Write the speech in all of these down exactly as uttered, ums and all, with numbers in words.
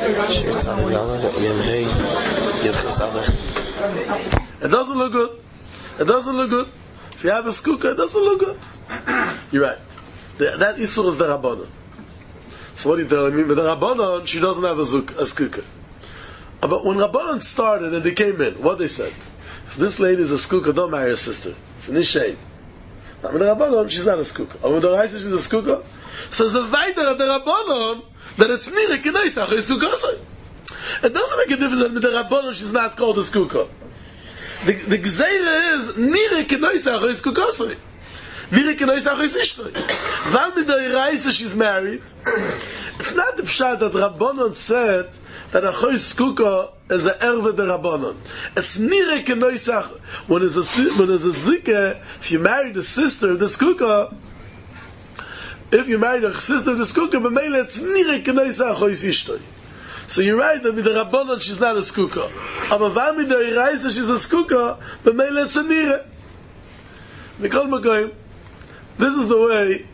It doesn't look good. It doesn't look good. If you have a skooka, it doesn't look good. You're right. The, that Isur is the Rabbanon. So what do you tell me? With the Rabbanon, she doesn't have a, zuk, a skooka. But when Rabbanon started and they came in, what they said? If this lady is a skooka, don't marry her sister. It's an ishame. But with the Rabbanon, she's not a skooka. Or with the Raisa, she's a skooka. So it's a weiter at the Rabbanon that it's nire k'neisach is skooka. It doesn't make a difference that with the Rabbanon she's not called a skooka. The, the gzeira is nire k'neisach is skooka. Nire k'neisach is ishtoi. While with the Raisa she's married, it's not the pshat that Rabbanon said that a choy skooka is a erve de Rabbanon. It's nire k'neisach when there's a when there's a zike. If you marry the sister of the skooka, if you marry the sister of the skooka, but mele it's nire k'neisach choy ishtoi. So you're right that with the Rabbanon she's not a skooka. But while with the Raisa she's a skooka, but mele it's a nire. Mikol Makoyim. This is the way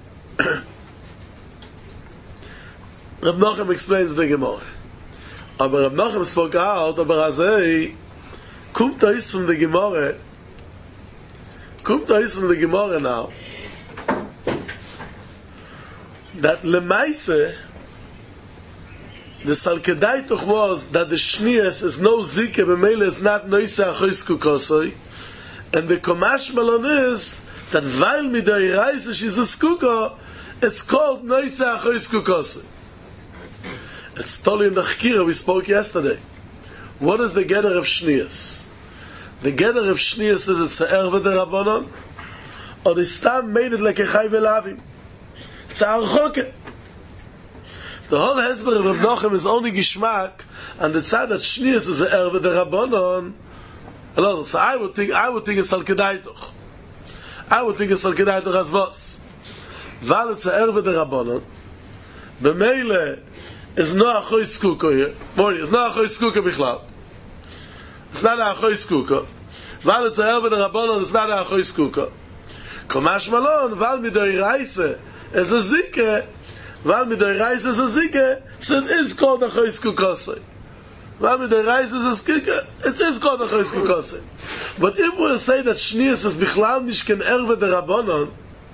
Reb Nachum explains the Gemara. Aber Reb Nachum spoke out, aber Azei, kommt da is from the Gemara, kommt da is from the Gemara now, that Lemaise, the Salkedaituch was that the Shnias is no Zike, b'meile is not Noise Achoisku Kosoi, and the Komash Malon is that while midai Reise she's a Skuka, it's called Noise Achoisku Kosoi. It's totally in the Chkira we spoke yesterday. What is the Geder of Shnias? The Geder of Shnias is it's a Erve de Rabbanon, or the Stam made it like a Chai Velavim. It's a Archoke. The whole Hezber of Reb Nachum is only Gishmak, and the tzad that Shnias is a Erve de Rabbanon. So I would think, I would think it's Al Kedaituch. I would think it's Al Kedaituch as was. Val it's a Erve de Rabbanon. B'meile is no achoy skuka here. Mori, it's no achoy skuka bichlal. It's not a achoy skuka. Val it's a Erve de Rabbanon, it's not a achoy skuka. Komash Malon, val midoi Raise is a zike. Val midoi Raise is a zike, so it is called a achoy skuka. Val midoi Raise is a zike, it is called a achoy skuka. But if we say that Shnias is bichlal nish ken Erve de Rabbanon,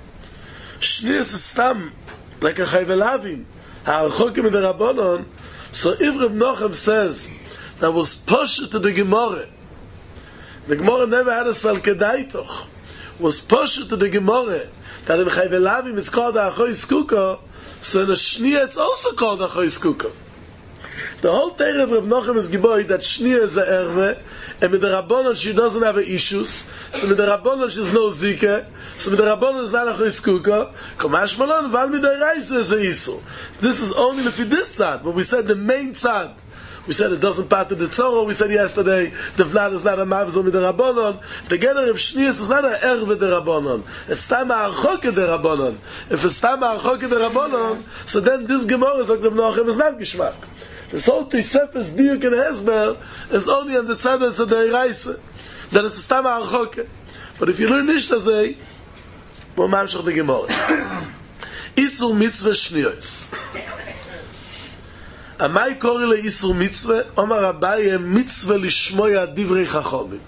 Shnias is stam, like a Chayvelavim, ha'archokim in the Rabbanon. So if Reb Nachum says that was pushed to the Gemara, the Gemara never had a Salkedaitoch, was pushed to the Gemara, that in Chayvelavim it's called a Achoy Skuka, so in a Shnia it's also called a Achoy Skuka. The whole Teir of Reb Nachum is Giboy that Shnia is a Erve, and with the Rabbanon she doesn't have issues, so with the Rabbanon she's no Zike, so with the Rabbanon is not a Choiskuka, Komash Malon, Val Midai Raisa is a Isu. This is only if this tzad, but we said the main tzad, we said it doesn't part of the Tzoro, we said yesterday, the Vlad is not a Mavzol with the Rabbanon, the Geder of Shnias is not an Erve de Rabbanon, it's Tam HaArchoke de Rabbanon. If it's Tam HaArchoke de Rabbanon, so then this Gemara, Zok Reb Nachum, is not Gishmak. This whole Tosefes Diuk and Hezber is only on the tzad of the Reise, that it's a Stam HaArchoke. But if you learn Nishtazei, we'll mamshach the Gemara. Isur Mitzvah Shniyos. Amai kori le Isur Mitzvah, Omar Abaye Mitzvah Lishmoya Divrei Chachomim.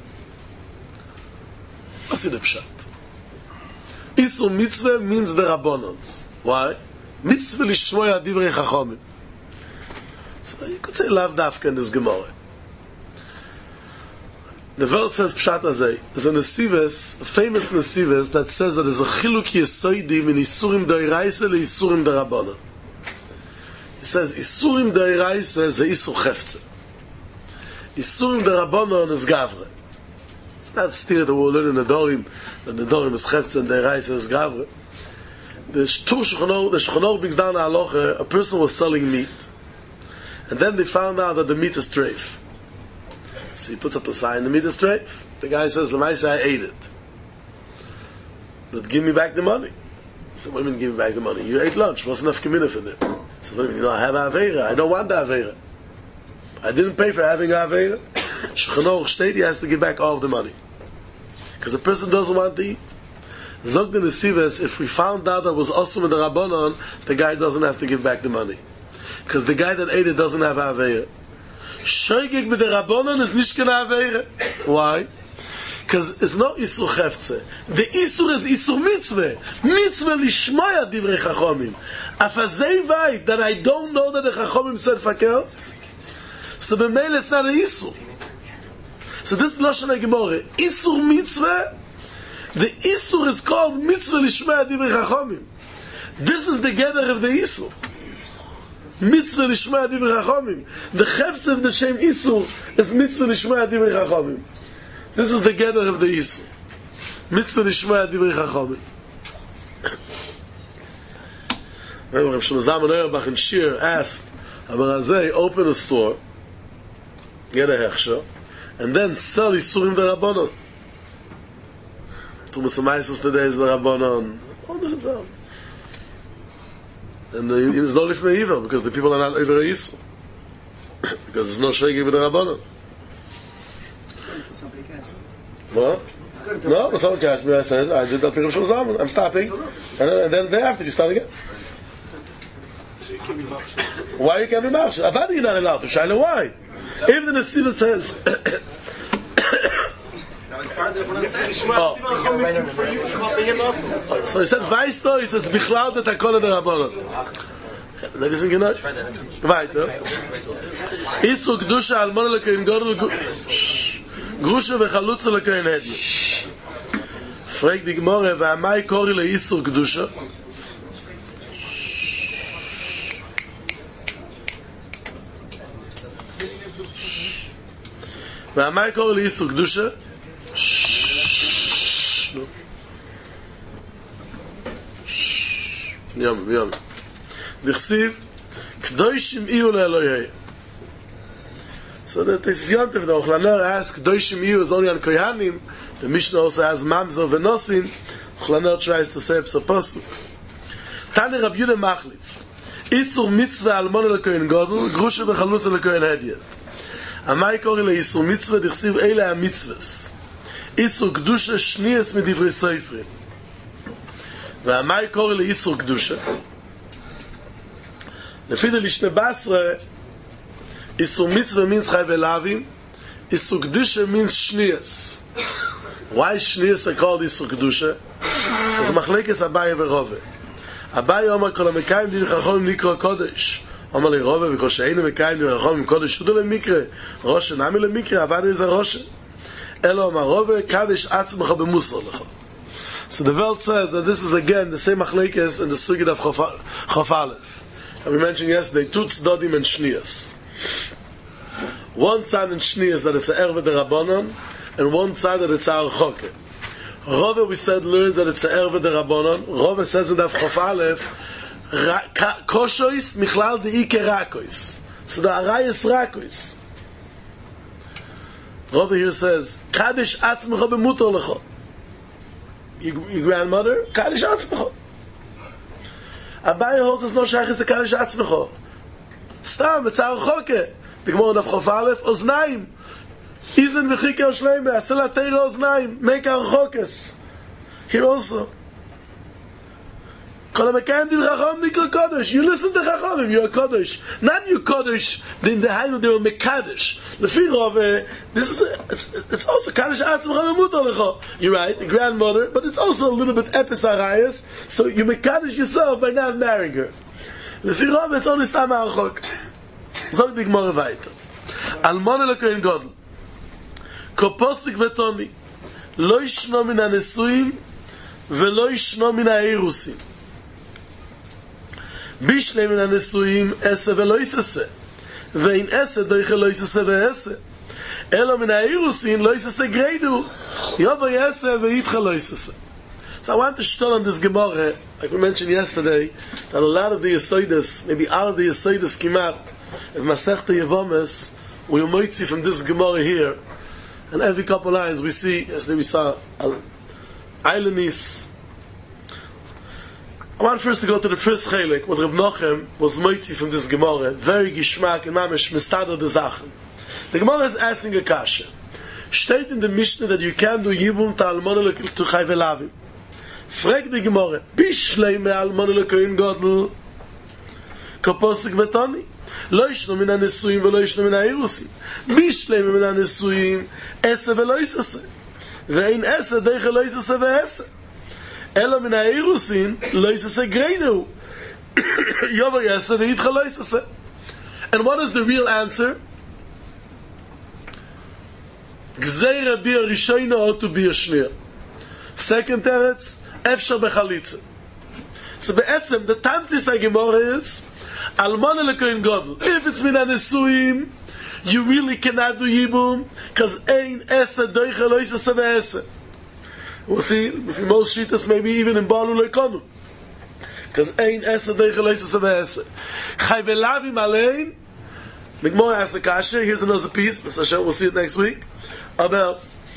What's the pshat? Isur Mitzvah means the Rabbonons. Why? Mitzvah Lishmoya Divrei Chachomim. So you could say lav dafka in this Gemara. The Welt says Pshat Azay. There's a Nesives, a famous Nesives, that says that there's a chiluk yesoidim in Isurim Deiraisa le Isurim Derabbanan. He says Isurim Deiraisa is a Isur Chefze. Isurim Derabbanan is Gavre. It's not still that we'll learn in the Dorim, that the Dorim is Chefze and Deiraisa is Gavre. The Shulchan Aruch brings down a halacha, a person was selling meat. And then they found out that the meat is treif. So he puts up a sign, the meat is treif. The guy says, Lamaisa, I ate it. But give me back the money. So what do you mean give me back the money? You ate lunch, what's enough kamina for them? So what do you mean, you know, I have Aveira, I don't want the Aveira. I didn't pay for having Aveira. Shulchan Aruch state, he has to give back all of the money. Because the person doesn't want to eat. Zog the Nesives, if we found out that was awesome with the Rabbanon, the guy doesn't have to give back the money. Because the guy that ate it doesn't have Aveira. Shoygig with the Rabbanon is nicht gonna Aveira. Why? Because it's not Isur Chefze. The Isur is Isur Mitzvah. Mitzvah lishmoya divrei Chachomim. Afazei vayit that I don't know that the Chachomim said Fakel. So b'meil it's not an Isur. So this is Lashon HaGemorah. Isur Mitzvah. The Isur is called Mitzvah lishmoya divrei Chachomim. This is the gather of the Isur. Mitzvah lishmoya divrei Chachomim. The Chefze of the Shem Isur is Mitzvah lishmoya divrei Chachomim. This is the gather of the Isur. Mitzvah lishmoya divrei Chachomim. Remember, Rav Shlomo Zalman Auerbach in Shir asked Abarazei, open a store, get a hechsher, and then sell Isurim the Rabbanon. Tumas HaMaisos today is the Rabbanon. All the Chazam. And it's not Lifnei Iver, because the people are not over Isur. Because there's no Shoygig with the Rabbanon. What? No, but someone asked me, I said, I did that to Rav Shlomo Zalman. I'm stopping. And then, and then thereafter, you start again. Why you can't be machshir? I thought you're not allowed to. Shaila, why? If the Nesiva says... oh. So he said, weißt du, he says, Bichlal de Takol de Rabbanon. Da wissen genau. Weiter. Isur Kedusha Almona lekein Godel Grusha vechalutza lekein Hedi. Frag die Gemorre, v'amai kori le Isur Kedusha. v'amai kori le Isur Kedusha. יום, יום. דכסיב, קדושים איו לאלוהי. So that is Yontif, the Ochlaner asks, Kdoshim Iyu is only on Kohanim. The Mishnah also has Mamzer Venosin. Ochlaner tries to say Psapasuk. Tani Rab Yudah Machlif. Isur Mitzvah Almona lekohen Godel, Grusha v'chalutza lekohen Hediet. Amai kori le Isur Mitzvah, Dechsiv Eile HaMitzvahs. Isur Kedusha Shniyas Medivrei Seifrim. V'amai kori le Isur Kedusha. לפי דלישנה בעשרה, Isur Mitzvah means Chai Ve'Lavim, Isur Kedusha means Shniyas. Why Shniyas are called Isur Kedusha? It's a machlekes Abaye ve'Rove. Abaye Omar kol ha'mekayim divrei Chachomim nikra kodesh. Omar li Rove v'kol she'einu mekayim divrei Chachomim kodesh shudu lemikre. Roshe nami lemikre, avad is a Roshe. Elo Omar Rove, kadesh atzmecha b'musar lecha. So the Welt says that this is again the same machlekes in the Sugid of Chof Aleph. And we mentioned yesterday, Tutz Dodim and Shniyas. One side in Shniyas that it's a Erve de Rabbanon, and one side that it's a Archoke. Rove, we said, learns that it's a Erve de Rabbanon. Rove says in Daf Chof Aleph, Koshois Michlal De'ike Rakois. So the Arai is Rakois. Rove here says, Kadesh Atzmecha B'mutor Lecho. Your grandmother, Kadesh Atzmecha. Abaye holds us no shaykhis to Kadesh Atzmecha. Stam, it's our choke. The Gemara of Chof Aleph, Oznaim. Izen v'chike Oshleime, Asel HaTeira Oznaim. Make our chokes. Here also. Kol ha'mekayim divrei Chachomim nikra kodesh. You listen to Chachomim, you're a kodesh. Not you kodesh, in the Hainu they were mekadesh. Lefi Rove, this is a, it's, it's also Kadesh Atzmecha B'mutar Lecha. You're right, the grandmother, but it's also a little bit epis arayas, so you mekadesh yourself by not marrying her. Lefi Rove, it's only stam ha'achok. Zog the Gemara weiter. Almona lekohen Godel. Koposik v'toni. Lo yishno min ha'nesuim, v'lo yishno min ha'eirusim. Bishlei min ha'nesuim, ese v'lo yisese. Ve'in ese doiche lo yisese ve'ese. Elo min ha'eirusim, lo yisese greidu. Yovo yese ve'itcha lo yisese. So I want to start on this Gemara, like we mentioned yesterday, that a lot of the Yesodis, maybe all of the Yesodis kimat, if Masechta Yevomes, we are moitzi from this Gemara here, and every couple lines we see, as we saw, Eilenis. I want first to go to the first chelik, what Reb Nochem was moitzi from this Gemara, very gishmak and mamish mistada de zachen. The Gemara is asking a kasha. Steht in the Mishnah that you can do Yibum ta almona to Chai Ve'Lavim. Frag the Gemara, Bishlei me almona lekohen Godel, Koposik v'toni. לא ישנו מן הנשואים ולא ישנו מן האירוסים. בשלם מן הנשואים, עשה ולא יססה. ואין עשה דרך לא יססה ועשה. אלא מן האירוסים, לא יססה גריינו. יובר יסה ואיתך לא יססה. And what is the real answer? גזירה בי הראשונה או בי השנייה. Second teretz, אפשר בחליצה. So בעצם, the tamtis HaGemorah is, Almana lekoin gadol. If it's min hanesuim, you really cannot do yibum, because ein esa doicha lo yisasa ve'esa. We'll see, if you most shittas, maybe even in Balu lekonu. Because ein esa doicha lo yisasa ve'esa. Chai ve'lavim alein, the Gemara asks a kasha, here's another piece, we'll see it next week, about,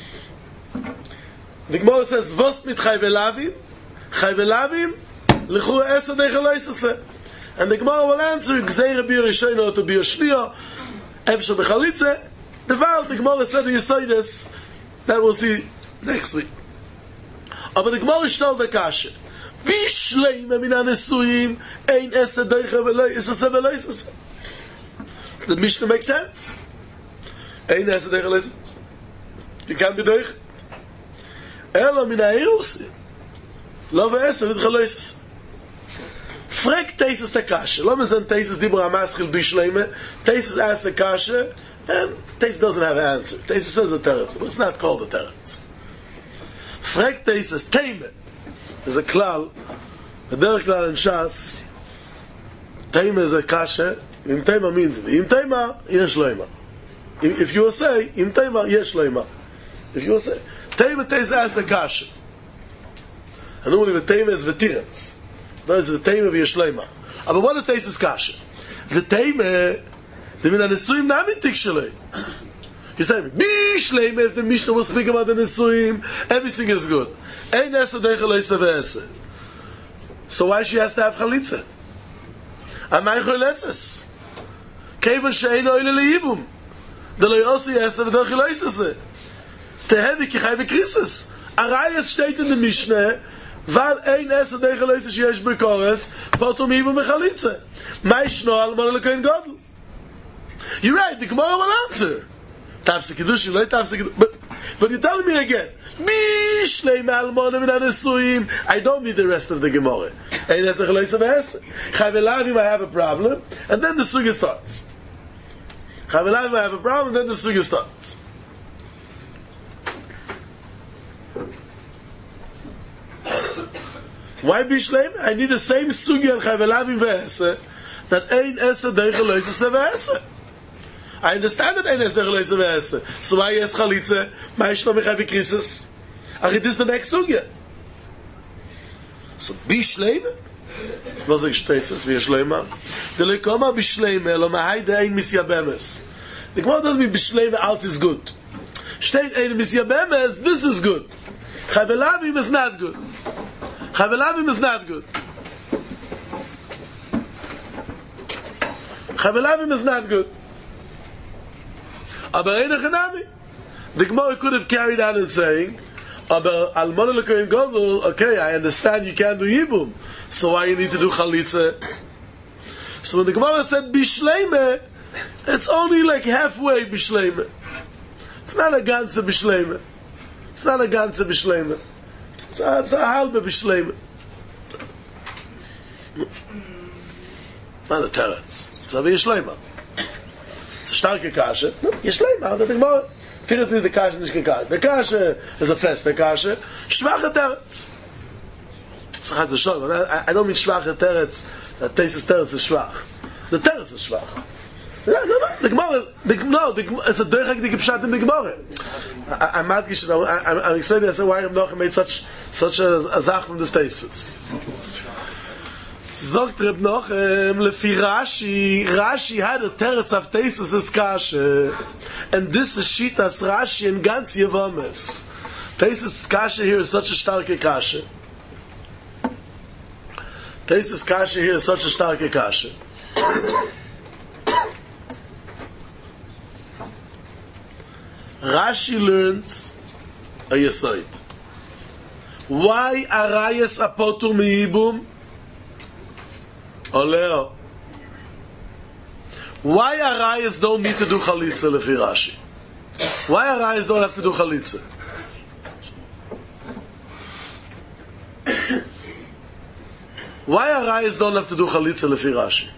the Gemara says, vos mit chai ve'lavim, chai ve'lavim, lechu esa doicha lo yisasa. And the Gemara will answer, Gzeira bir Rishayna to bir Shliya, Efsha b'chalitze. The Val, the Gemara said the Yesodis, that we'll see next week. But the Gemara shtal the Kasha. Bishleim min hanesuim, ein esa doicha v'lo yisasa v'lo yisasa. The Mishnah makes sense. Ein esa doicha v'lo yisasa. You can't be doicha. Ela min ha'erusim, lo v'esa v'dcha lo yisasa. Frek Teisus the Kasha. Let me send Teisus Dibra Amaschil Bishleime. Teisus asks the Kasha, and Teisus doesn't have an answer. Teisus says a teretz, but it's not called a teretz. Frek Teisus Teime. There's a klal. The derech klal in Shas. Teime is a Kasha. Im Teima means Im Teima, yesh loima. If you will say Im Teima, yesh loima. If you will say Teime, Teisus asks the Kasha. And normally the Teime is V'tiretz. That is the Teime v'yeshleima. But what is Teisus Kasha? The Teime, the min hanesuim namitik shalei. You say, Bishleima, if the Mishnah will speak about the nesuim, everything is good. Ein esa doicha lo yisasa ve'esa. So why she has to have chalitza? Amay choletzes. Kevan she'ein oile le'yibum. De lo yosi esa v'doicha lo yisasa. Tehevi ki chai v'krisis. Arayas steht in the Mishnah, Weil ein Esse der gelöst ist jetzt bekorres, potom ihm und Chalitze. Mai schnall mal kein Gadol. You're right, the Gemara will answer. Tafse Kiddush, lo tafse Kiddush. But but you tell me again. Bishlei malmona min hanesuim. I don't need the rest of the Gemara. Ein Esse der gelöst ist. Chavelavim, I have a problem, and then the sugya starts. Chavelavim, I have a problem, and then the sugya starts. Why Bishleim? I need the same sugi al Chavelavim ve'esa that ein esa deicha lo yisasa ve'esa. I understand that ein esa deicha lo yisasa ve'esa. So why yes chalitze? Ma yishno mechai v'krisis? Ach, it is the next sugi. So Bishleim? Was ich stehst, was wir Schleima? De lekoma Bishleim, lo mahaide ein misyabemes. The Gemara doesn't mean Bishleim, alt is good. Steht ein misyabemes, this is good. Chavelavim is not good. Chavelavim is not good. Chavelavim is not good. Aber eine Chanami. The Gemara could have carried on and saying, Aber Almana lekoin gadol, okay, I understand you can't do Yibum, so why you need to do Chalitza? So when the Gemara said Bishleime, it's only like halfway Bishleime. It's not a ganze Bishleime. It's not a ganze Bishleime. It's a, it's a halbe Bishleime. Not a teretz. It's a Yeshleima. It's a starke Kasche. No, Yeshleima. The Gemara. First means the Kasche is not Kasche. The Kasche is a feste Kasche. Schwache teretz. It's a chaz I, I don't mean schwache teretz. That Teisus teretz is schwach. The teretz is schwach. No, no, no. The Gemara. The, no, the, it's a derech the Gepshat in the Gemara. I, I'm not I'm, I'm explaining. I said why I'm not made such such a, a zach from the Teisus. Sagt Reb noch, um, Lefi Rashi, Rashi had a teretz of Teisus' kasha, and this is Shitas Rashi and ganz Yevames. Teisus' kasha here is such a starke kasha. Teisus' kasha here is such a starke kasha. Rashi learns a Yesod. Why Arayas apotur meibum? Oleo. Why Arayas don't need to do Chalitza lefi Rashi? Why Arayas don't have to do Chalitza? Why Arayas don't have to do Chalitza lefi Rashi?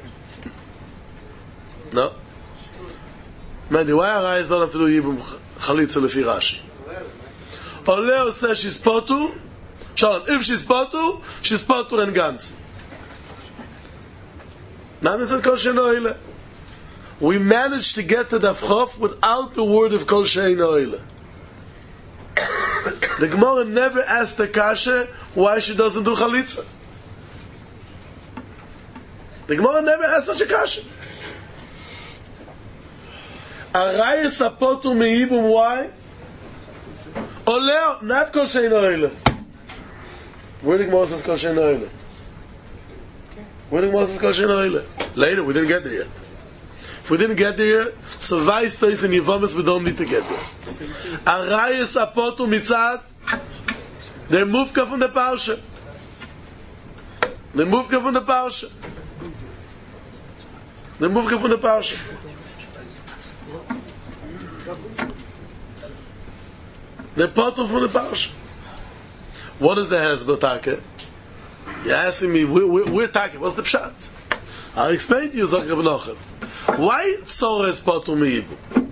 No? Mandy, why Arayas don't have to do Yibum Chalitza lefi Rashi? Oleo says she's potu. Shalom, if she's potu, she's potu and Gans. We managed to get to the Chof without the word of Kol Shein Oile. The Gemara never asked the Kasha why she doesn't do Chalitza. The Gemara never asked such a Kasha. Arayas apotu meibum, why? Oleo, not Kol Shein Oile. Where did Gemara says Kol Shein Oile? Where did Gemara says Kol Shein Oile? Later, we didn't get there yet. If we didn't get there yet, so vice days in Yevamis we don't need to get there. Arayas apotu mitzad, they're mufka from the parsha. They're mufka from the parsha. They're mufka from the parsha. They're potu from the parsha. What is the Hezbollah Taka? You're asking me, we're, we're, we're talking, what's the pshat? I'll explain to you, Zok Reb Nochem. Why Tzorah is potu me'ibu?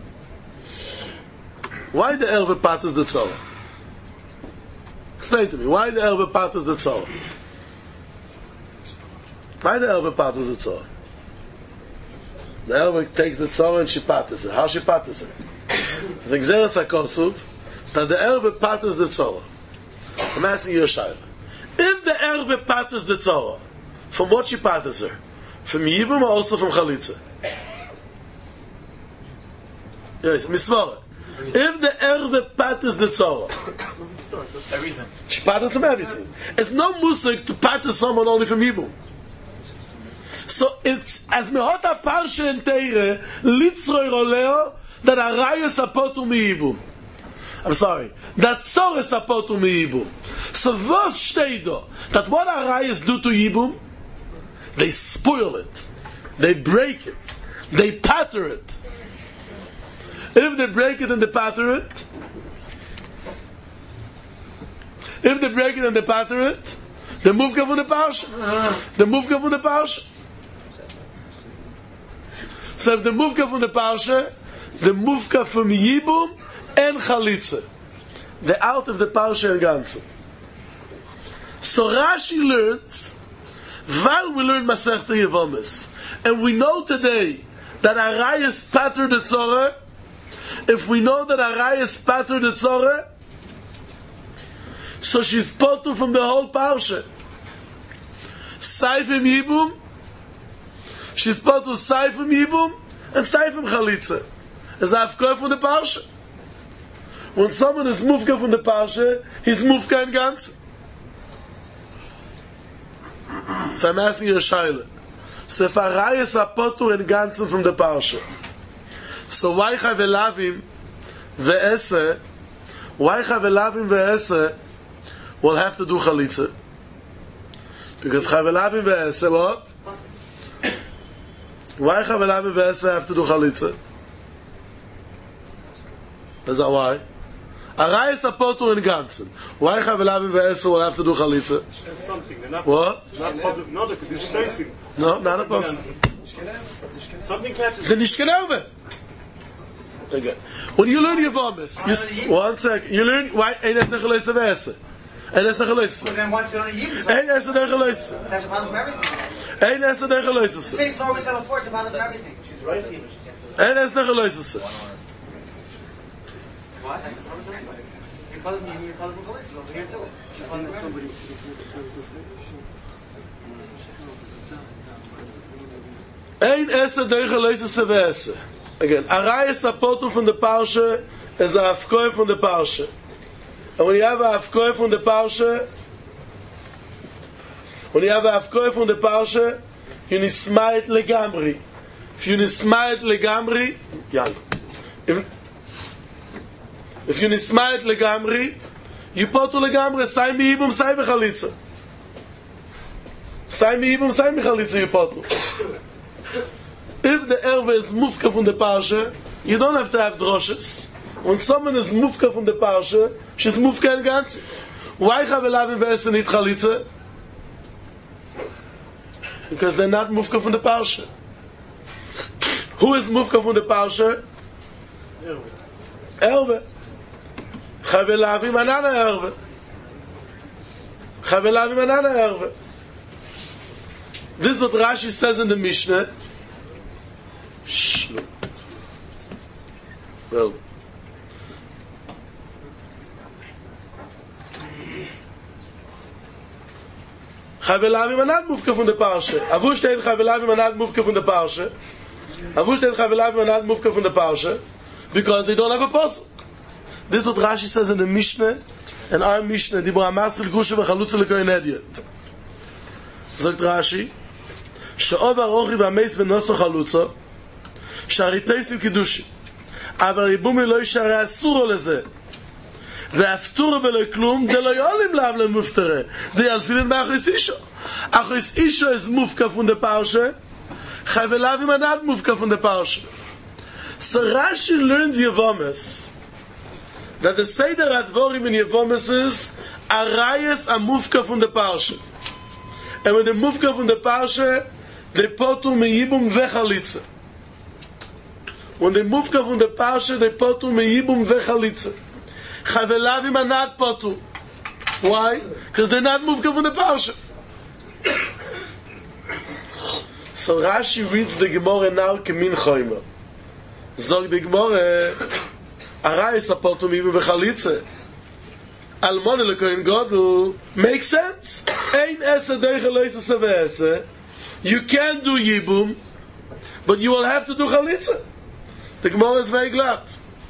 Why the Elve Pat is the Tzorah? Explain to me, why the Elve Pat is the Tzorah? Why the Elve Pat is the Tzorah? The Elve takes the Tzorah and she patas her. How she patas her? It's Gzeres HaKosuv that the Elve patas the Tzorah. I'm asking you a shayla. If the Elve patas the Tzorah, from what she patas her? From Yibum or also from Chalitza? Yes, Misvara. If the Erve patas the Tzorah, everything. She patas from everything. It's no musik to patas someone only from Yibum. So it's as mehota parsha and teire litzroi roleo that arayas apotu mi-Yibum. I'm sorry. That Tzorah apotu mi-Yibum. So vos shteido that what arayas do to Yibum? They spoil it. They break it. They patter it. If they break it and they patter it, if they break it and they patter it, they move from the parsha. They move from the parsha. So if they move from the parsha, they move from Yibum and Chalitza. They're out of the parsha and Gansu. So Rashi learns, while we learn Masechta Yevamis, and we know today that Arayas patter the Tzorah. If we know that Arayas patter the Tzorah, so she's potu from the whole parsha. Saifim Yibum, she's potu Saifim Yibum and Saifim Chalitza. Is Afkoy from the parsha. When someone is Mufka from the parsha, he's Mufka in Gans. So I'm asking you a shayla. So if Arayas are potu in Gansen from the parsha, so why Chavelavim ve'ese, why Chavelavim ve'ese will have to do Chalitza? Because Chavelavim ve'ese, what? Why Chavelavim ve'ese have to do Chalitza? Is that why? Arayas are potu in Gansen. Why Chavelavim ve'ese will have to do Chalitza? Something. They're not What? Not no, because they're stacing. No, not a person. Something catches. It's a Nishkenelve. Okay. When you learn Yevamis, you, one second, you learn why ain't es nechelese ve'ese. Ain't es nechelese. But then once you don't use it, Ain't es nechelese. that's a problem for everything. Ain't es nechelese. Say sorry we seven four, it's a problem for everything. She's right. Ain't es nechelese. What? That's a sorry for everybody. You're calling me, you're calling me police over here too. She's calling me somebody. Ain't es nechelese ve'ese. Again, Arayas apotu from the parsha is a afkoy from the parsha. And when you have a afkoy from the parsha, when you have a afkoy from the parsha, you nismait legamri. If you nismait legamri, young. If, if you nismait legamri, you potu legamri. Sai mi ibum, sai bechalitza. Sai mi ibum, sai bechalitza, you potu. If the erve is mufka from the parsha, you don't have to have droshes. When someone is mufka from the parsha, she's mufka in ganze. Why Chavelavim ve'eser nit chalitza? Because they're not mufka from the parsha. Who is mufka from the parsha? Erve. Chavelavim anana erve. Chavelavim anana erve. This is what Rashi says in the Mishnah. Shh. Well. Chavelavim are not mufka from the parsha. Avu steht Chavelavim are not mufka from the parsha. Avu steht Chavelavim are not mufka from the parsha because they don't have a pasuk. This is what Rashi says in the Mishnah and our Mishnah. Dibur Amasril Gusha v'Chalutza l'Kohen Ediot. Sagt Rashi, she'ov arochi v'ameis v'noso chalutza, she'ariteis v'kidushi, אבל ריבומי לא ישרה אסורו לזה, והפטורו בלוי כלום, דלו יולים לאו למופטרה, די אלפילין מאחריס אישו. אחריס אישו is mufka von der Parsha, Chavelavim are not mufka von der Parsha. So Rashi learns Yevomes, that the Seder Advorim in Yevomes is, Arayas are mufka von der Parsha. And when the mufka von der Parsha, they potu meyibum vechalitza. When they mufka von der Parsha, they potu meyibum vechalitza. Chavelavim are not potu. Why? Because they're not mufka von der Parsha. So Rashi reads the Gemara now kemin choyma. Zog the Gemara, Arayas are potu meyibum vechalitza. Almon lekoin godel makes sense. Ein ese deigeloise sevese. You can do yibum, but you will have to do chalitza. The Gemara is very glad.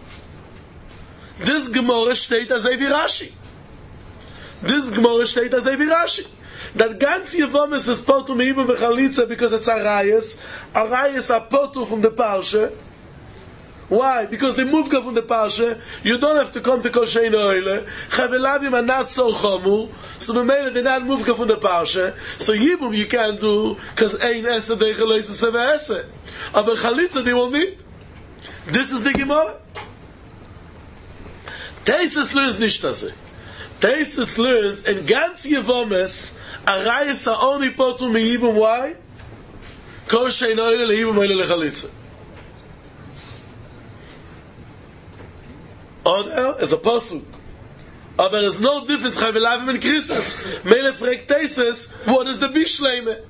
This Gemara steht as Evi Rashi. This Gemara steht as Evi Rashi. That ganz Yevomes is potu meibum v'chalitza because it's Arayas. Arayas are potu from the Parsha. Why? Because they move from the Parsha. You don't have to come to Kol Shein Oile. Chavelavim are not so chomu. So the men they not move from the Parsha. So Yibum you can't do because Ein Esa Deicheloise Seve Esa. Aber Chalitza they will need. This is the Gemara. Teisus learns nicht das. Teisus learns in ganz Yevomes Arayas are only potu me Yibum. Why? Kol Shein Oile le Yibum Oile le Chalitza. Oder is a pasuk. Aber there is no difference Chavelavim and Krisis. Mele fragt Teisus, what is the Bishleime?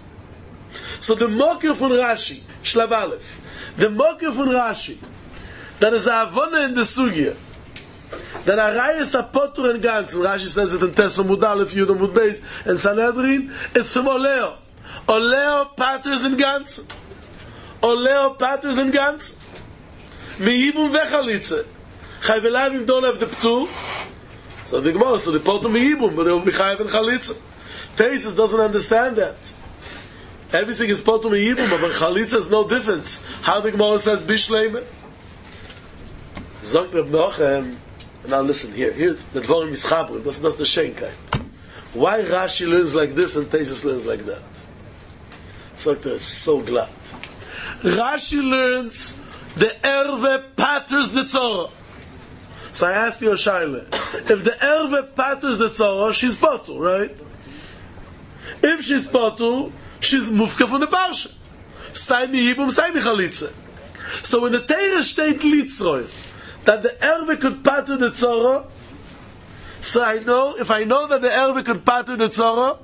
So the Mocker von Rashi, Shlav Aleph, the Mocker von Rashi, that is a Avona in the Sugya, that Arayas Apotur and Gantz, and Rashi says it in Tessamud Aleph, Yudam Mud Beis, and Sanhedrin, is from Oleo. Oleo Paters and Gantz. Oleo Paters and Gantz. Miyibum Vechalitze. Chavelavim don't have the ptu, so the Gemara, so they put them Yibum, but they will be Chayav and Chalitza. Teisus doesn't understand that. Everything is put them Yibum, but Chalitza is no difference. How the Gemara says Bishleime? Zogt Reb Nochem, now listen here, here the Dvorim is Chabrim, that's, that's the Shenkai. Why Rashi learns like this and Teisus learns like that? Zogt Reb is so glad. Rashi learns the Erve patters the Tzorah. So I asked you a shaila. If the erve patters the tzara, she's potu, right? If she's potu, she's mufka from the parsha. Sai mi hibum, sai mi chalitza. So when the Torah state litzroi, that the erve could patter the tzara, so I know, if I know that the erve could patter the tzara,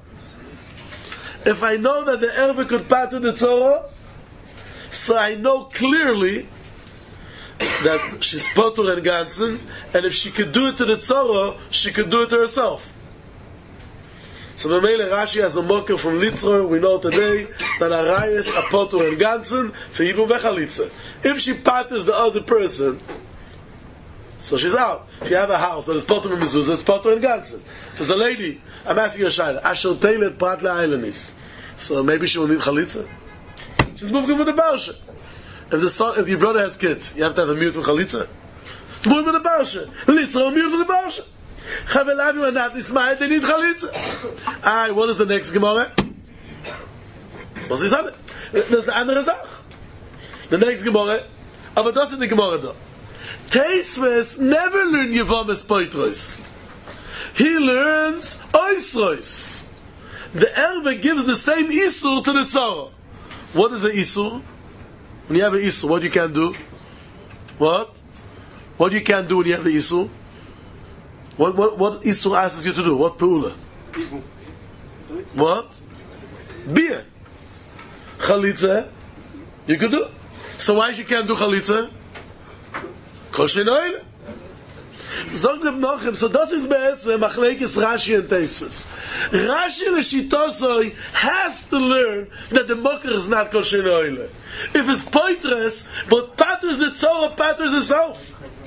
if I know that the erve could patter the tzara, so I know clearly that she's potur and ganzen, and if she could do it to the tzara, she could do it to herself. So Mamele Rashi has a mocker from Litzroy. We know today that Arayas are potur and ganzen for Yibum vechalitza. If she patters the other person, so she's out. If you have a house that is potur and mezuzah, it's potur and ganzen. If it's a lady, I'm asking you a shayla, Ashel Teilet Pratle Eilenis. So maybe she will need chalitza. She's moving for the barsha. If the son, if your brother has kids, you have to have a mute for chalitza. Move with the barsha. Litzra, mute for the barsha. Chavelavim are not nismayet, they need chalitza. Alright, what is the next Gemara? Was is that? There's the andere Sach. The next Gemara, aber das ist die Gemara da. Teisves never learn Yevamis Poitros. He learns Oisros. The Erve gives the same Isur to the Tzara. What is the Isur? When you have an Isur, what you can do? What? What you can do when you have the Isur? What what what Isur asks you to do? What Pula? What? Beer. Chalitza. You could do. So why you can't do Chalitza? Kosher Noile. Sagt Reb Nochem, so das ist be'etzem Machlekes Rashi and Tosfos. Rashi l'shitosoi has to learn that the mocker is not kosher noile. If it's poitres, but patters the tzora patters herself.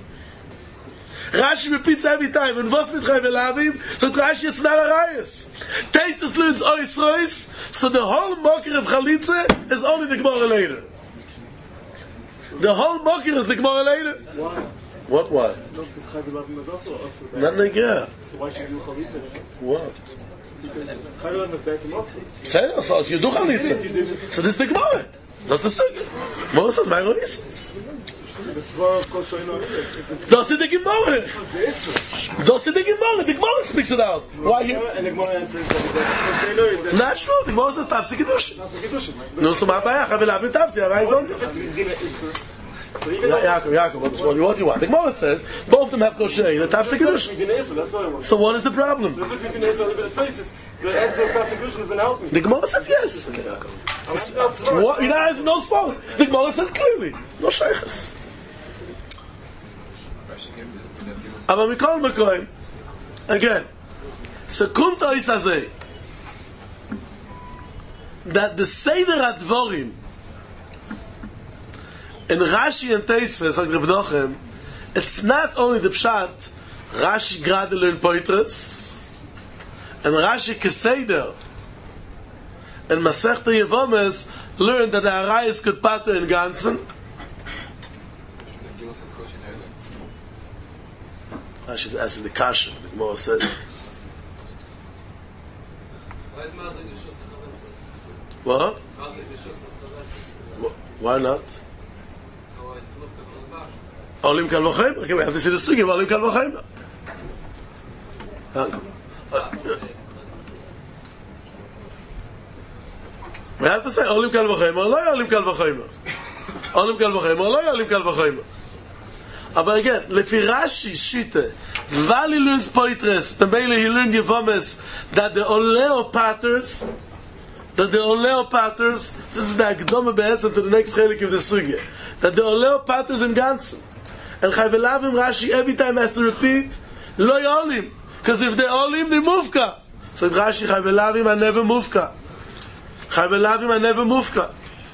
Rashi repeats every time, and was mit Chayvelavim, so Rashi it's not a rayas. Tosfos learns ois rois, so the whole mocker of Chalitze is only the Gemara later. The whole mocker is the Gemara later. Why? What, why? No, because Chayvelavim is also also bad. Not like yeah. So why should you do Chalitza? What? Because Chayvelavim is bad to muscle. Say no, so you do Chalitza. So this is the Gemara. That's the Sukkah. Gemara says, my Rois. This is what kosher noile. Das ist die Gemara. Das ist die Gemara. The Gemara speaks it out. Why here? And the Gemara answers that kosher noile. Not true. The Gemara says Tafsi Kedushin. No, so my Baya, Chavelavim Tafsi. I don't know. Yeah, Yaakov, Yaakov, what, what, what do you want? The Gemara says both of them have kosher. The Tafsi Kedushin. So what is the problem? The answer of Tafsi Kedushin doesn't help me. The Gemara says yes. What? You're not asking no spot. The Gemara says clearly. No shaykhs. Aber mikol mekoim, again, sekund ois hazeh, that the Seder HaDvorim in Rashi and Tosfos, like Reb Nochem, it's not only the Pshat, Rashi grade learn Poitras, and Rashi Keseder, and Masechta Yevomes learned that the Arayis could pater in Gansen. Rashi's asking the Kasha, the Gemara says. What? Why not? Olim Kal V'Chomer. Okay, we have to see the Sugi of Olim Kal V'Chomer. We have to say Olim Kal V'Chomer, or not Olim Kal V'Chomer. Olim Kal V'Chomer, or not Olim Kal V'Chomer. But again, lefi Rashi shite, while he learns poitres, Pemele he learned Yevomes, that the Oleo paters, that the Oleo paters, this is the Akdome be'etzem to the next chelik of the Sugya, that the Oleo paters in Gansen. And Chayvelavim Rashi every time has to repeat, Lo Yolim, because if they're Olim, they're Mufka. So Rashi, Chayvelavim are never Mufka. Chayvelavim are never Mufka.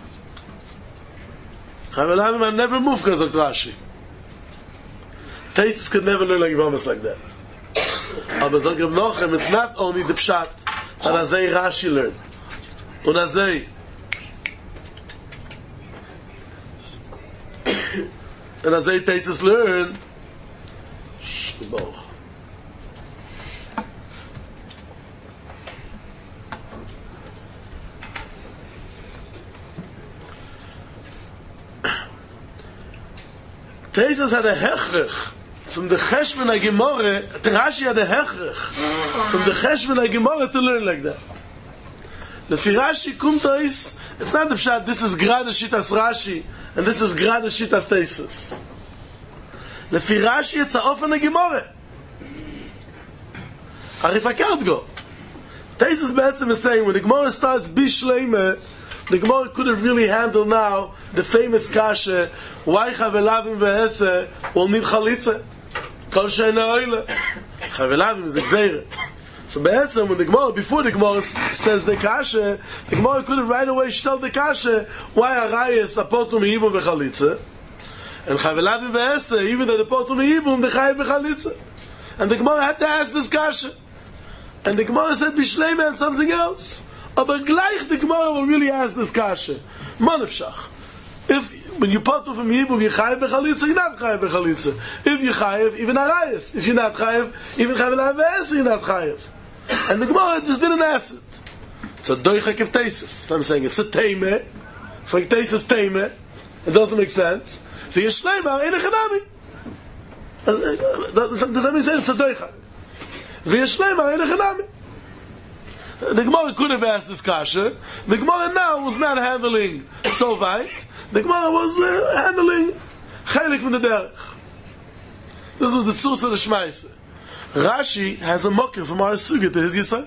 Chayvelavim are never Mufka, so Rashi. Tosfos could never learn like Yevomes like that. Aber so Reb Nochem, it's not only the Pshat that Azei Rashi learned. Und Azei and Azei Tosfos learned Shh, the Bauch. Tosfos had a hechrich from the Cheshvan HaGemorah, Rashi had a hechrich from the Cheshvan HaGemorah to learn like that. Lefi Rashi kumtois, it's not the pshat, this is grad shitas Rashi, and this is grad shitas Tosfos. Lefi Rashi, it's a often HaGemorah. Arif HaKard go. Tosfos Be'etzem is saying, when the Gemara starts Bishleime, the Gemara couldn't really handle now the famous kasha, why Chavelavim ve'ese will need Chalitza. Kol she'ena oile. Chavelavim is Gzeira. So be'etzem, when the Gemara, before the Gemara says the kasha, the Gemara couldn't right away tell the kasha, why Arayis apotu me'ibum ve'chalitza, and Chavelavim ve'ese, even though the apotu me'ibum, the chayiv ve'chalitza. And the Gemara had to ask this kasha. And the Gemara said Bishleime and something else. Aber gleich the Gemara will really ask this kasha. Manavshach. If when you part of a miyibum, you chayiv b'chalitza, you're not chayiv b'chalitza. If you chayiv, even arayis. If you're not chayiv, even chayiv l'avayis, you're not chayiv. And the Gemara just didn't ask it. It's a doichak of Tosfos. That's what I'm saying. It's a teime. For Tosfos teime. It doesn't make sense. V'yishleimar ein echanami. Does that mean it's a doicha? V'yishleimar ein echanami. The Gemara could have asked this kasha. The Gemara now was not handling so weit. The Gemara was uh, handling chaylik from the derech. This was the tzus of the Shmaise. Rashi has a mocker from our suga to his yisod.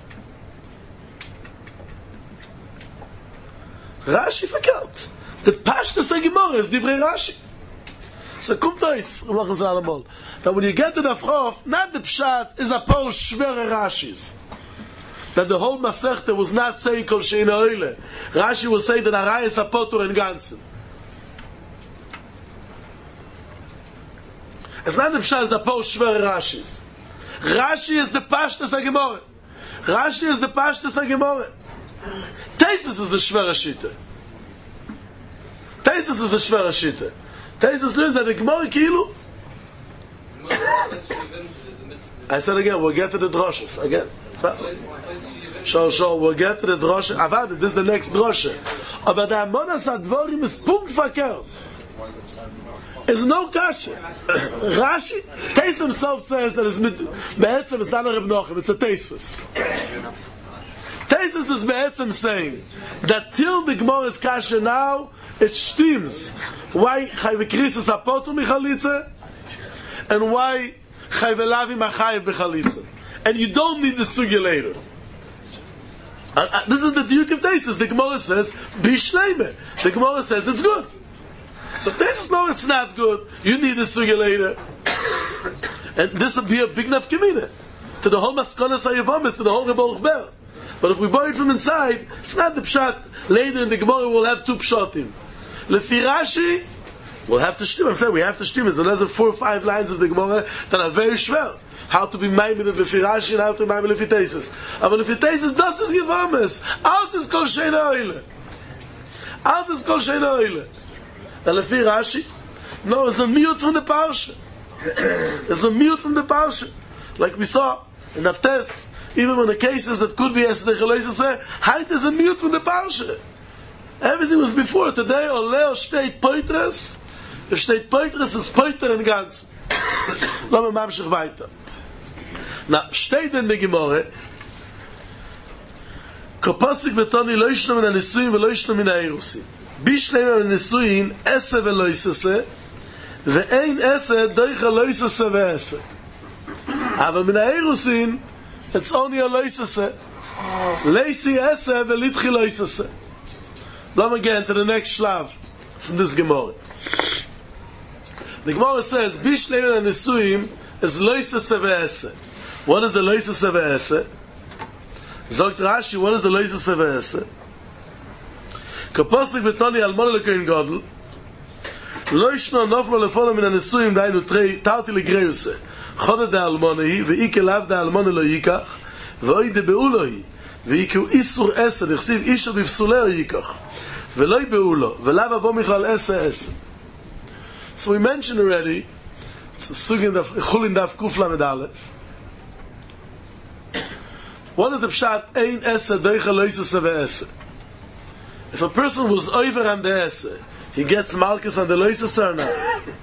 Rashi verkehrt. The pashtus of Gemara is divrei Rashi. So kommt euch, that when you get to the Afrof, not the pshat is a po shvere Rashis. That the whole Masechta was not saying kol sheina oile. Rashi was saying that Arayis apotur in ganzen. It's not the pshat, it's the po shvere Rashis. Rashi is the pashtus of Gemara. Rashi is the pashtus of Gemara. Taisus is the shvere shita. Taisus is the shvere shita. Taisus learns that the Gemara kilu. I said again, we'll get to the droshes again. Sure, sure, we'll get to the droshe. Avad, this is the next droshe. But the Amonas Advorim is punkt verkehrt. It's no kasha. Rashi, Teis himself says that it's Be'etzem, it's not a Reb Nochem, it's a Teisvus. Teisvus is Be'etzem saying that till the Gemara is kasha now, it steams. Why Chayve Krisis Apotu Michalitze? And why Chayve Lavi Machayev Bechalitze? And you don't need the sugya later. Uh, uh, this is the Duke of Tesis. The Gemara says, Bishleime. The Gemara says it's good. So if Tesis knows it's not good, you need the sugya later. And this would be a big enough community to the whole Maskonas HaYevomis, to the whole Rebbe Ber. But if we buy it from inside, it's not the pshat. Later in the Gemara we'll have two pshatim. Lefi Rashi, we'll have to shtim. I'm saying we have to shtim. There's another four or five lines of the Gemara that are very shver. How to be maimed of the Rashi and how to be maimed of the Tesis. Aber the Tesis, das ist Yevamis. Alt ist kol sheina oile. Alt ist kol sheina oile. And lefi Rashi, no, it's a mute from the parsha. It's a mute from the parsha. Like we saw in Haftes, even when the cases that could be Esther Chaloisa say, height is a mute from the parsha. Everything was before. Today, Oleo steht Poitres. If steht Poitres, is Poiter in ganz. Lass mal mamschich weiter. Na, steht in der Gemara, Kopasik vetoni lo yishno min ha-nisuin ve lo yishno min ha-erusin. Bishleim min ha-nisuin, esse ve lo yisase, ve ein esse, doicha lo yisase ve esse. Aber min ha-erusin, it's only a lo yisase. Leisi esse ve litchi lo yisase. Let me get to the next shlav from this Gemara. The Gemara says, Bishleim min ha-nisuin is lo yisase ve esse. What is the loisa seve'ese? Zogt Rashi, what is the loisa seve'ese? Kaposik v'toni almona lekoin godl, lo yishno noflo lefolo min ha-nesuyim dainu tarti legreuse, chodet da almona hi, ve'ike lav da almona lo yikach, ve'oi de be'ulo hi, ve'iku isur ese, dichsiv isha b'fsuleo yikach, ve'loi be'ulo, ve'lav abo michal ese ese. So we mentioned already, it's a sugin daf, chulin daf kuf lamed aleph. What is the pshat? Ein esse doicha loisase ve'esse. If a person was over on the esse, he gets malchus on the loisase or not?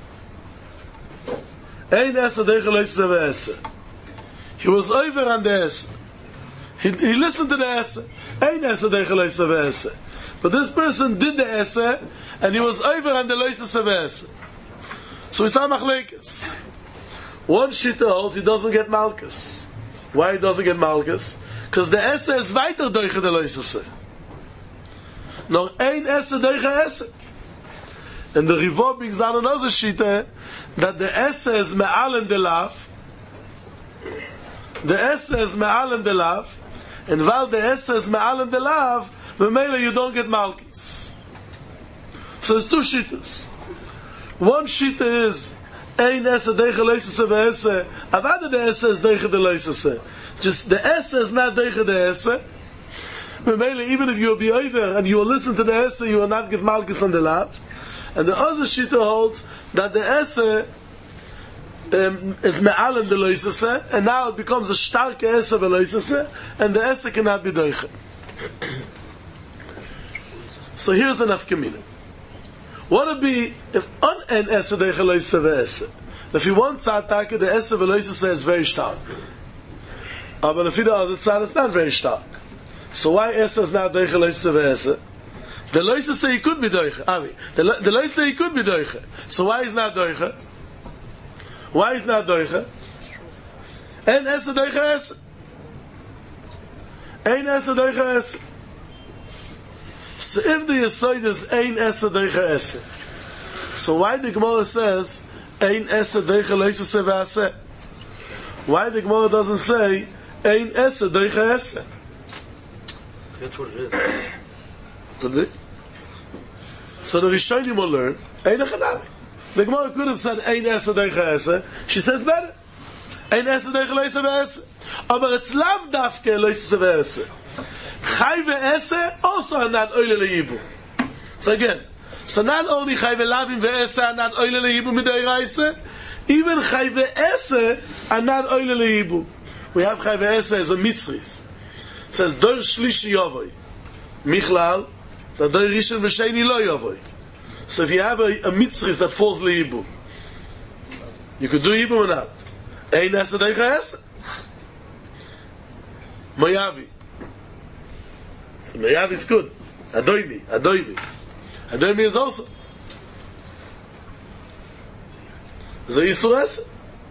Ein esse doicha loisase ve'esse. He was over on the esse. He, he listened to the esse. Ein esse doicha loisase ve'esse. But this person did the esse, and he was over on the loisase ve'esse. So we saw machlekes. One shita holds he doesn't get malchus. Why he doesn't get malchus? Because the esse is weiter doiche de loisase. Nor ein esse doiche esse. And the Rivo brings down another shita that the esse is me'alem de lav. The esse is me'alem de lav. And while the esse is me'alem de lav, b'meila you don't get malchus. So there's two shitas. One shita is ein esse doiche loisase ve'esse. Avada the esse is doiche de loisase. Just the esse is not deicha the esse. Even if you will be over and you will listen to the esse, you will not get malchus on the lav. And the other shita holds that the esse um, is me'alem de loisase, and now it becomes a starke esse ve loisase, and the esse cannot be deicha. So here's the nafkamina. What would be if on en esse deiche loise ve'esse? If you want tzatake, the esse ve'loise is very stark. But if you don't, the tzad is not very stark. So why esse is not deiche loise ve'esse? The loise say he could be deiche. Avi, the the loise say he could be deiche. So why is not deiche? Why is not deiche? En esse deiche esse. Ein esse deiche esse. So if the Yesod is Ein Ese Deiche Ese, so why the Gemara says Ein Ese Deiche Leise Se Ve'ase? Why the Gemara doesn't say Ein Ese Deiche Ese? That's what it is. Could be. So the Rishonim will learn Ein Echadavi. The Gemara could have said Ein Ese Deiche Ese. She says better. Ein Ese Deiche Leise Ve'ase. Aber it's lav dafke Leise Se Ve'ase. Chai ve'ese also are not oile le'ibu. So again, so not only chai ve'lavim ve'ese are not oile le'ibu mid'oraisa, even chai ve'ese are not oile le'ibu. We have chai ve'ese as a mitzris. It says, dor shlishi yovoi. Michlal, the dor rishon v'sheni lo yovoi. So if you have a, a mitzris that falls le'ibu, you could do ibu or not. Ein ese deicha ese. Moyavi. So Meyav is good. Adoimi, Adoimi. Adoimi is also. So Yisur Ese.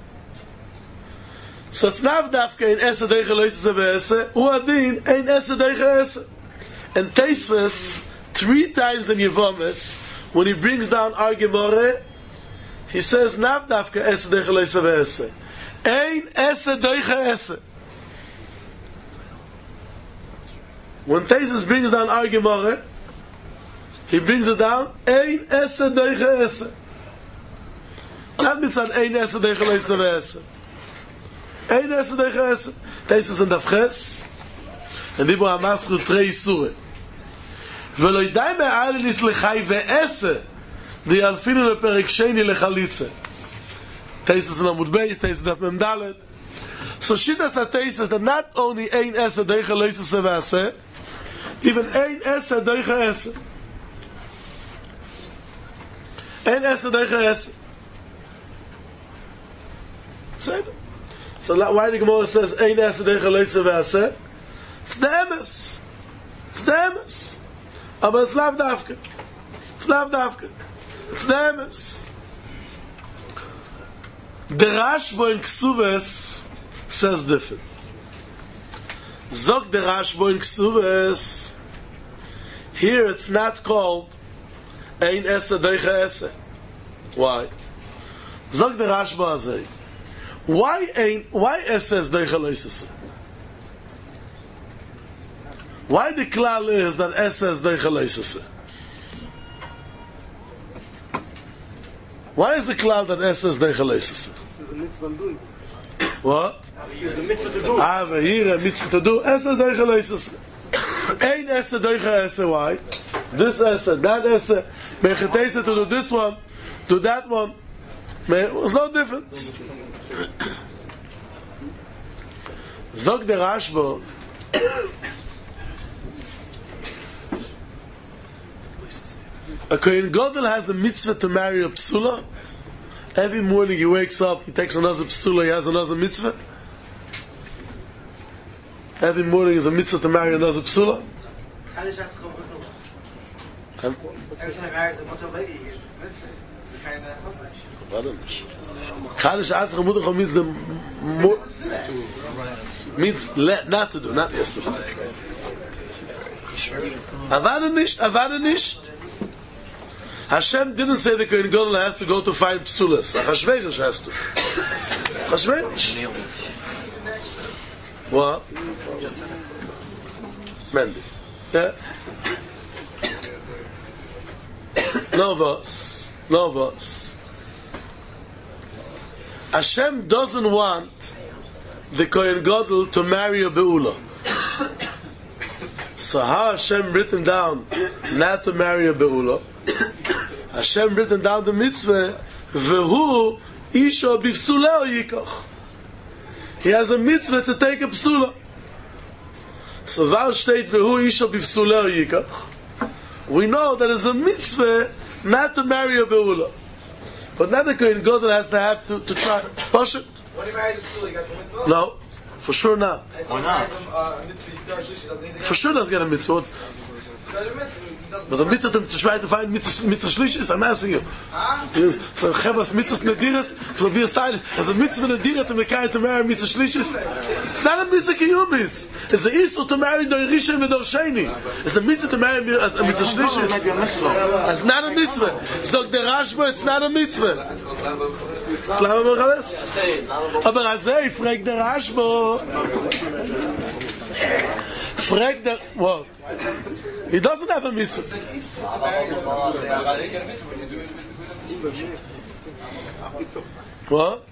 So it's not dafka in Ese Deiche Loise Ve'ese, Hu Adin in Ese Deiche Ese. And Teisves, three times in Yevomes, when he brings down Ar Gemore, he says, Nav dafka Ese Deiche Loise Ve'ese. Ein Ese Deiche Ese. When Tesis brings down Ar Gemore, he brings it down Ein Ese Deiche Ese. Not mitzad Ein Ese Deiche Loise Ve'ese. Ein Ese Deiche Ese. Tesis in Davches, and Dibu HaMasru Trei Yisure. V'lo yidai me'alilis lechai ve'ese, di alfinu leperek sheni lechalitze. Tesis in Amud Beis, Tesis in Daf Mem Dalet. So Shittas HaTesis that not only Ein Ese Deiche Loise Ve'ese, even Ein Ese Deiche Ese. Ein Ese Deiche Ese. So why the Gemara says Ein Ese Deiche Loise Ve'ese? It's the emes. It's the emes. Aber it's lav dafka. It's lav dafka. It's the emes. The Rashbo in Ksuves says different. Zog the Rashbo in Ksuves. Here it's not called Ein Ese Deiche Ese. Why? Zog the Rashbo Azei. Why Ein? Why Ese is Deiche Loise? Why the klal is that Ese is Deiche Loise? Why is the klal that Ese is Deiche Loise? What? The mitzvah to do. Ah, but here a mitzvah to do. Ese is Deiche Loise. Ein Ese Deiche Ese. Why? This Ese, that Ese. Mechetese to do this one, do that one. There's no difference. Zog the Rashbo. A Kohen Gadol has a mitzvah to marry a psula. Every morning he wakes up, he takes another psula, he has another mitzvah. Every morning is a mitzvah to marry another psula. Every time he marries a mutter lady, it's a mitzvah. Kind of husband. Kaddish Atzcha Mutach means the more, means le, not to do, not yes to do. Avada nisht, avada nisht. Hashem didn't say the Kohen Gadol has to go to find psulas. Achashverosh has to. Achashverosh. What? Mendy. Yeah. No verse. No verse. Hashem doesn't want the Kohen Gadol to marry a Be'ula. So how Hashem written down not to marry a Be'ula? Hashem written down the mitzvah, Vehu isha b'psuleo yikach. He has a mitzvah to take a psula. So Val state Vehu isha b'psuleo yikach. We know that it's a mitzvah not to marry a beula. But not the Kohen Gadol has to have to, to try push it. When he marries a psul, he gets a mitzvah? No, for sure not. Why not? For sure doesn't get a mitzvah. Was a mitzvah to try to find mitzvah mitzvah shlish is I'm asking you. Yes, for Chavas mitzvah nediras, so be a sign as a mitzvah nedirat to make to marry mitzvah shlish. It's not a mitzvah kiyumis. It's a issue to marry the rishon and the sheni. It's a mitzvah to marry a mitzvah shlish. It's not a mitzvah. So the Rashba, it's not a mitzvah. Slava Morales. Aber azay frag der Rashba. Frag der well. He doesn't have a mitzvah. What?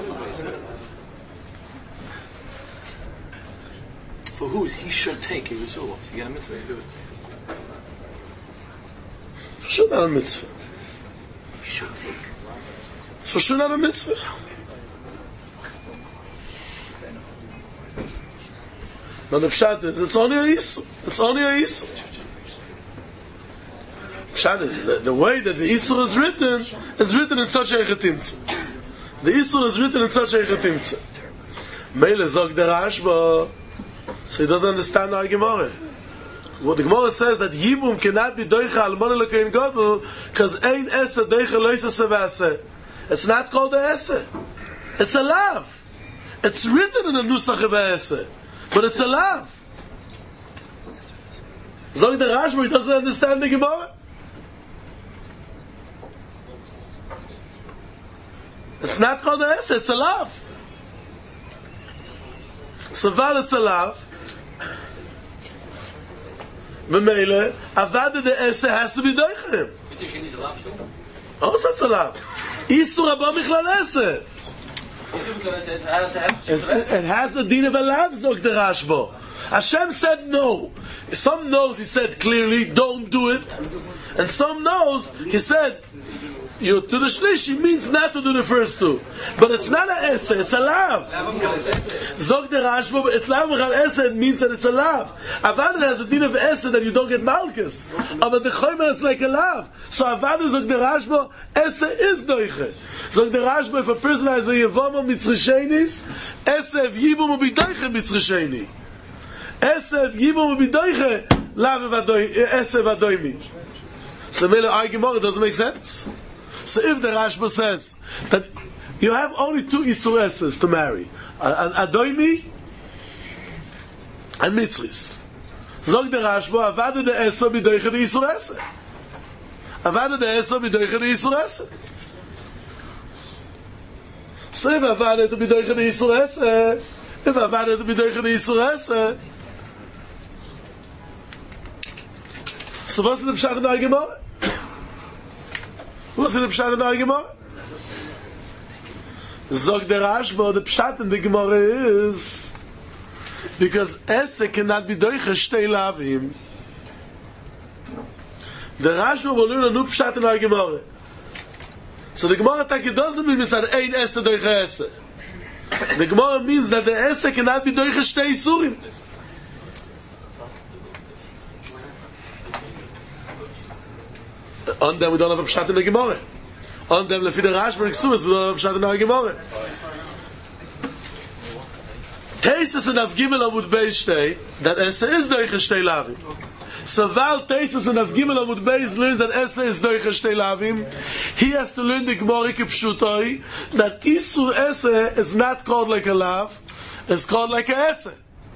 For who he should take it was all. You get a mitzvah, you do it. For sure not a mitzvah. He should take. It's for sure not a mitzvah. But the pshat is, it's only a issue. It's only a issue. Pshat is, the, the way that the issue is written, is written in such a chetimtza. The issue is written in such a chetimtza. Meile zog der Rashba, so he doesn't understand our Gemara. What the Gemara says that Yibum cannot be doicha almona lekein gadol, because ein esse doicha loisa sevase. It's not called a esse. It's a lav. It's written in the nusach of a esse. But it's a lav. Zog der Rashba, he doesn't understand the Gemara. It's not called a esse, it's a lav. Saval, it's a lav. B'meile, avada de esse has to be doichem. Also it's a lav. Isur abba michlal esse. It has the din of a lav, zog der Rashba. Hashem said no. Some knows he said clearly, don't do it. And some knows he said, you to the shlishi means not to do the first two. But it's not a esse, it's a lav. Zog der Rashba, it's lav mechal esse, it means that it's a lav. Avada has a din of esse that you don't get malchus. But the choyma is like a lav. So Avada zog der Rashba, esse is doiche. Zog der Rashba, if a person has a yevama mitzrishenis, esse ev yibum ubidoiche mitzrisheni. Esse ev yibum ubidoiche, lav esse vadoimi. So mele argument, it doesn't make sense. So if the Rashba says that you have only two Isureses to marry, Adoimi and Mitzris, Zog the Rashba, Avada de Eso bidoiche de Isurese. Avada de Eso bidoiche de Isurese. So if Avada to bidoiche de Isurese, if Avada to bidoiche de Isurese, so what's the Pshat in the Gemara? What's the Pshat in the Gemara? Zog der Rashba, the Pshat in the Gemara is because Esse cannot be doiche shtei lavim. The Rashba will learn a new Pshat in the Gemara. So the Gemara taki doesn't mean it's an ein Esse doiche Esse. The Gemara means that the Esse cannot be doiche shtei Isurim. On them we don't have a pshat in the Gemara. On them lefi the Rashba Ksumas we don't have a pshat in the Gemara. Teisus and Avgimel Amud Beis shtei that Esse is doiche shtei lavim. Saval Teisus and Avgimel Amud Beis learns that Esse is doiche shtei lavim. He has to learn the Gemara kipshutoi that Isur Esse is not called like a lav, it's called like a Esse.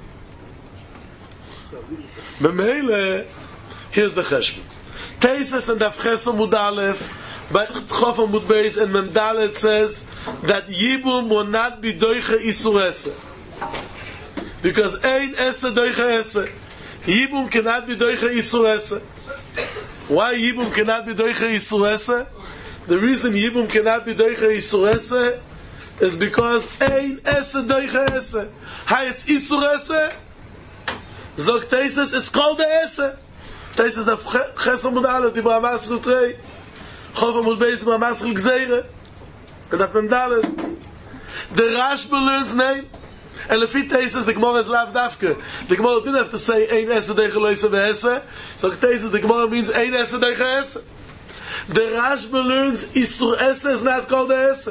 Memele, here's the cheshbon. Teisus and Avcheso Mudalef by Chof Amud Beis and Memdalet says that Yibum will not be doiche Isur Esse because ein Esse doiche Esse. Yibum cannot be doiche Isur Esse. Why Yibum cannot be doiche Isur Esse? The reason Yibum cannot be doiche Isur Esse is because ein Esse doiche Esse. How it's Isur Esse? Zog Teisus, it's called the Esse. Teisus the Chesed Amud Aleph, the B'Amasril Trei, Chof Amud Beis, the B'Amasril Gzeire, and the Pendalet. The Rashba learns name, and Lefi Teisus, the Gemara is lav dafke. The Gemara didn't have to say Ein Esse Deiche Loise Ve'Esse. So Teisus, the Gemara means Ein Esse Deiche Esse. The Rashba learns Isur Esse is not called the Esse.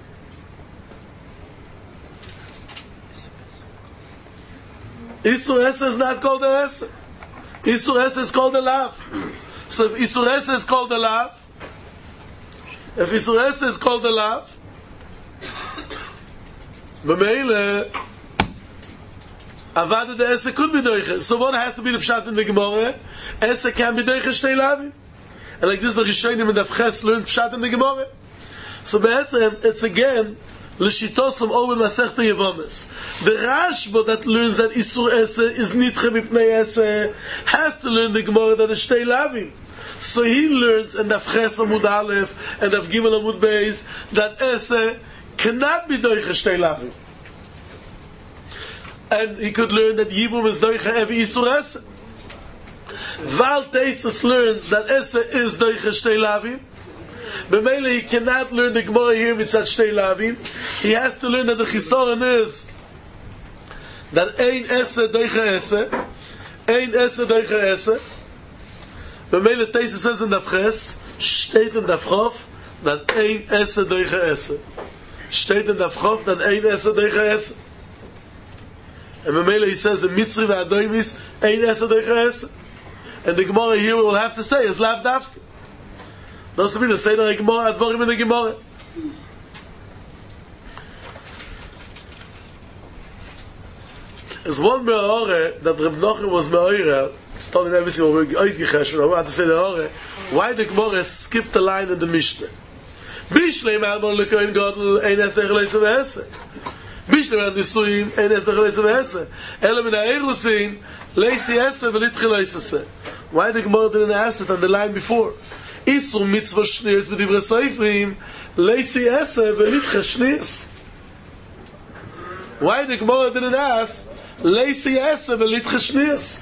Isur Esse is not called the Esse. Isur Esse is called the Lav. So if Isur Esse is called the Lav, if Isur Esse is called the Lav, B'meile, Avada the Esse could be doiche. So one has to be the Pshat in the Gemara. Esse can be doiche shtei lavim. And like this, the Rishonim and the Ches learned Pshat in the Gemara. So be'etzem, it's again, L'shitosum over Masechta Yevomes. The Rashba that learns that Isur Esse is nitche mipnei Esse has to learn the Gemara that is shtei lavim. So he learns in the Ches Amud Aleph and the Gimel Amud Beis that Esse cannot be doiche shtei lavim. And he could learn that Yibum is doiche every Isur Esse. Val Teisus learns that Esse is doiche shtei lavim. B'meile he cannot learn the Gemara here mitzat shtei lavim. He has to learn that the Chisoron is that ein Esse doiche Esse, ein Esse doiche Esse. B'meile Teisus says in Daf Ches, steht in Daf Chof that ein Esse doiche Esse. Steht in Daf Chof that ein Esse doiche Esse. And Mamela he says the Mitzri v'Adoimis ein Esse doiche Esse. And the Gemara here we will have to say is lav dafke. Doesn't mean to say the Gemara advarim in the Gemara. There's one me'ore that Reb Nachum was me'ore. It's told in everything we're oizgechesh, but I want to say the me'ore. Why the Gemara skipped the line in the Mishnah? Bishlei ma'almon lekoin godel ein Esse doiche leise v'Esse. Bishlei ma'nisuim ein Esse doiche leise v'Esse. Ela min ha'erusin leisi Esse v'litche leise Esse. Why the Gemara didn't ask it on the line before? Isur mitzvah shnius b'divrei Seifrim leisi Esse v'litche shnius. Why the Gemara didn't ask leisi Esse v'litche shnius?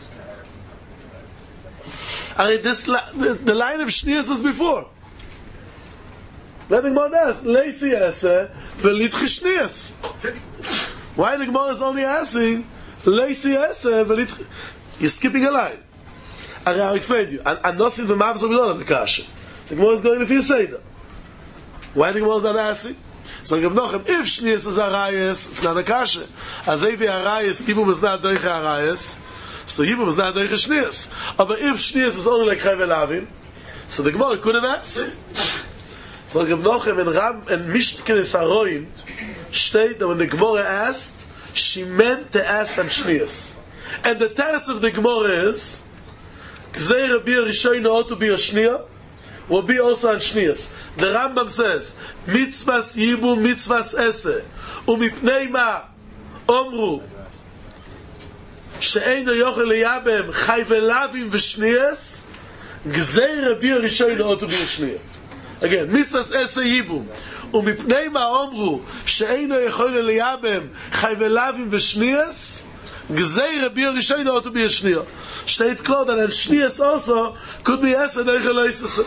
I mean, this the, the line of shnius is before. Let the Gemara ask leisi Esse v'litche shnius. Why the Gemara is only asking leisi Esse v'litche? You're skipping a line. I'll explain to you. I'm not seeing the maps of the Kasha. The Gemara is going to feel Seder. Why the Gemara is not asking? So Reb Nachum, if Shnius is Arayas, it's not a Kasha. As if Arayas, Yibum is not Doiche Arayas, so Yibum is not Doiche Shnius. But if Shnius is only like Chayve Lavim, so the Gemara could have asked. So Reb Nachum and Ram and Mishkenes Haroim state that when the Gemara asked, she meant to ask on Shnius. And the teretz of the Gemara is Gzei Rabbi Rishon ought to be a Shnia, will be also on Shnias. The Rambam says, Mitzvahs Yibu, Mitzvahs Esse, Umipnei Ma, Omru, She'eino Yochel Liyabem, Chayve Lavim V'Shnias, Gzei Rabbi Rishon ought to be a Shnia. Again, Mitzvahs Esse Yibu, Umipnei Ma, Omru, She'eino Yochel Liyabem, Chayve Lavim V'Shnias, Gzei Rabbi Rishon ought to be a Shnia. Steht klar that and Shnias also could be Esse doiche leise Esse.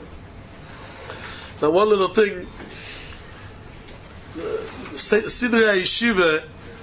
Now one little thing, Sidrei HaYeshiva,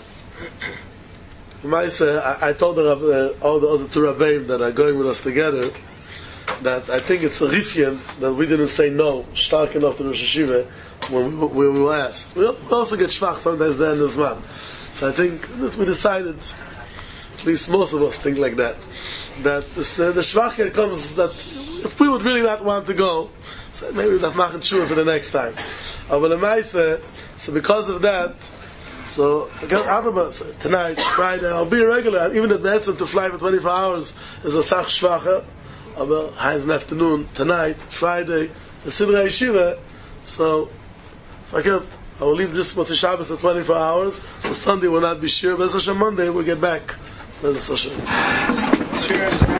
I, I told the, uh, all the other two Rabbeim that are going with us together that I think it's a rifyan that we didn't say no, stark enough to Rosh Hashiva when we, when we were asked. We also get schwach sometimes there in this man. So I think this we decided, at least most of us think like that, that this, uh, the schwachkeit comes that if we would really not want to go, so maybe we're not machen sure for the next time. But the Maisa, so because of that, so tonight, Friday, I'll be regular. Even the Betzim to fly for twenty-four hours is a sach schwacher. Aber high in the afternoon, tonight, Friday, the Sidrei HaYeshiva. So, if I could, I will leave this Motzei Shabbos at twenty-four hours. So Sunday will not be sure. But Monday we'll get back. Cheers.